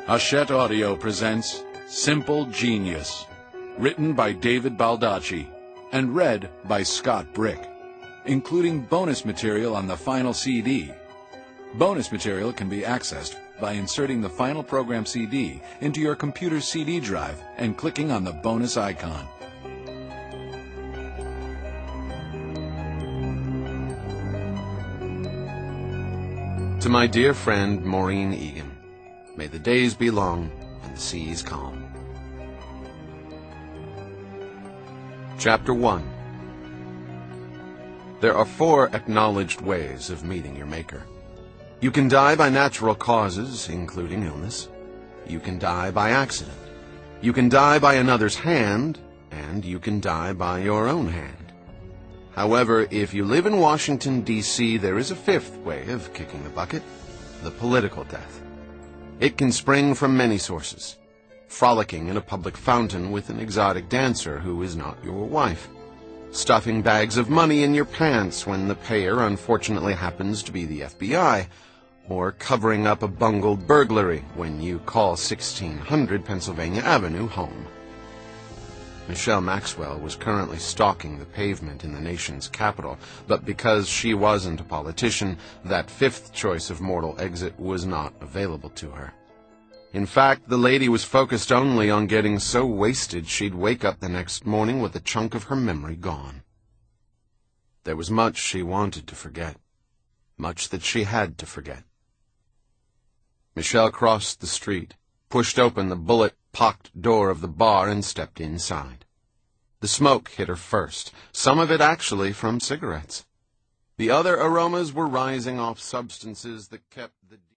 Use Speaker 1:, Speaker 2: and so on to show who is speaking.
Speaker 1: Hachette Audio presents Simple Genius, written by David Baldacci and read by Scott Brick, including bonus material on the final CD. Bonus material can be accessed by inserting the final program CD into your computer's CD drive and clicking on the bonus icon.
Speaker 2: To my dear friend Maureen Egan, may the days be long and the seas calm. Chapter 1. There are 4 acknowledged ways of meeting your Maker. You can die by natural causes, including illness. You can die by accident. You can die by another's hand, and you can die by your own hand. However, if you live in Washington, D.C., there is a 5th way of kicking the bucket, the political death. It can spring from many sources. Frolicking in a public fountain with an exotic dancer who is not your wife. Stuffing bags of money in your pants when the payer unfortunately happens to be the FBI. Or covering up a bungled burglary when you call 1600 Pennsylvania Avenue home. Michelle Maxwell was currently stalking the pavement in the nation's capital, but because she wasn't a politician, that 5th choice of mortal exit was not available to her. In fact, the lady was focused only on getting so wasted she'd wake up the next morning with a chunk of her memory gone. There was much she wanted to forget, much that she had to forget. Michelle crossed the street, pushed open the bullet-pocked door of the bar, and stepped inside. The smoke hit her first, some of it actually from cigarettes. The other aromas were rising off substances that kept the